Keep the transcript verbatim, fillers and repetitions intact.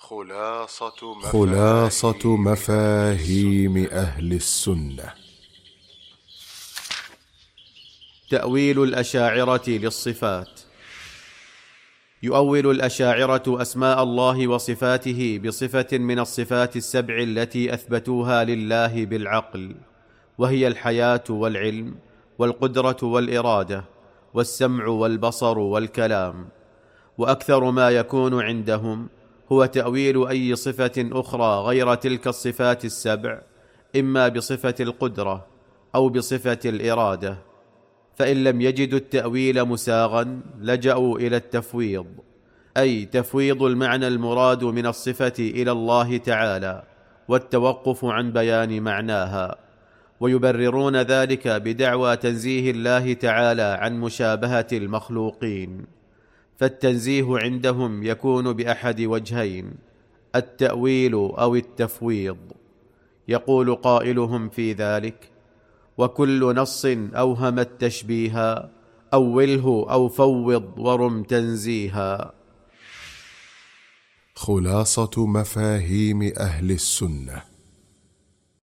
خلاصة مفاهيم, خلاصة مفاهيم أهل السنة. تأويل الأشاعرة للصفات. يؤول الأشاعرة أسماء الله وصفاته بصفة من الصفات السبع التي أثبتوها لله بالعقل، وهي الحياة والعلم والقدرة والإرادة والسمع والبصر والكلام. وأكثر ما يكون عندهم هو تأويل أي صفة أخرى غير تلك الصفات السبع، إما بصفة القدرة أو بصفة الإرادة. فإن لم يجدوا التأويل مساغا لجأوا إلى التفويض، أي تفويض المعنى المراد من الصفة إلى الله تعالى والتوقف عن بيان معناها، ويبررون ذلك بدعوى تنزيه الله تعالى عن مشابهة المخلوقين. فالتنزيه عندهم يكون بأحد وجهين: التأويل أو التفويض. يقول قائلهم في ذلك: وكل نص أوهم التشبيها أوله أو فوض ورم تنزيها. خلاصة مفاهيم أهل السنة.